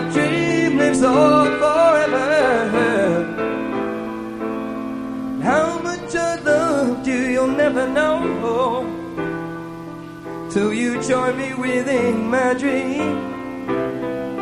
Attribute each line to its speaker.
Speaker 1: dream lives on forever. How much I loved you, you'll never know till you join me within my dream.